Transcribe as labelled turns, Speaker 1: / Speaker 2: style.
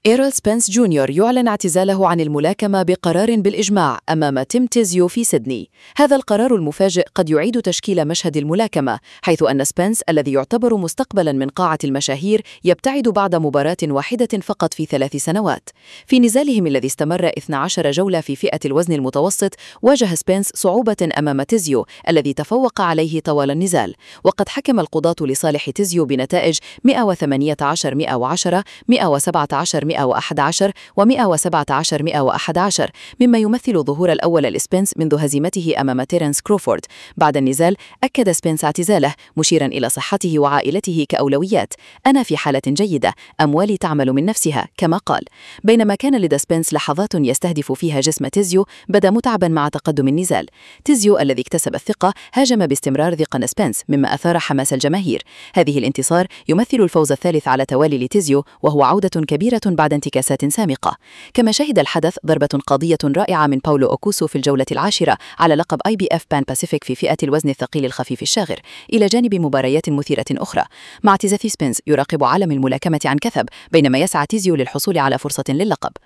Speaker 1: إيرل سبنس جونيور يعلن اعتزاله عن الملاكمة بقرار بالإجماع أمام تيم تيزيو في سيدني. هذا القرار المفاجئ قد يعيد تشكيل مشهد الملاكمة، حيث أن سبنس الذي يعتبر مستقبلا من قاعة المشاهير يبتعد بعد مباراة واحدة فقط في 3 سنوات. في نزالهم الذي استمر 12 جولة في فئة الوزن المتوسط، واجه سبنس صعوبة أمام تيزيو الذي تفوق عليه طوال النزال، وقد حكم القضاة لصالح تيزيو بنتائج 118-110، 117-111 و117-111، مما يمثل ظهور الأول لسبنس منذ هزيمته أمام تيرنس كروفورد. بعد النزال أكد سبنس اعتزاله، مشيرا إلى صحته وعائلته كأولويات. أنا في حالة جيدة، أموالي تعمل من نفسها، كما قال. بينما كان لدى سبنس لحظات يستهدف فيها جسم تيزيو، بدا متعبا مع تقدم النزال. تيزيو الذي اكتسب الثقة هاجم باستمرار ذقن سبنس، مما أثار حماس الجماهير. هذه الانتصار يمثل الفوز الثالث على توالي لتيزيو، وهو عودة كبيرة بعد انتكاسات سامقة. كما شهد الحدث ضربة قاضية رائعة من باولو أوكوسو في الجولة العاشرة على لقب IBF بان باسيفيك في فئة الوزن الثقيل الخفيف الشاغر، إلى جانب مباريات مثيرة أخرى. مع اعتزاز سبنس يراقب عالم الملاكمة عن كثب، بينما يسعى تيزيو للحصول على فرصة للقب.